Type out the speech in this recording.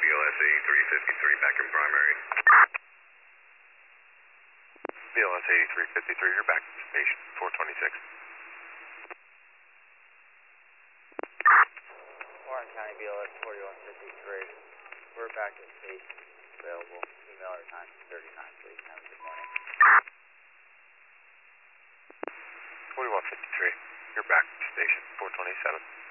BLS 8353 back in primary. BLS 8353, you're back to station 426. Warren County BLS 4153. We're back at station available. Email our time 39, please. Have a good morning. 4153, you're back to station 427.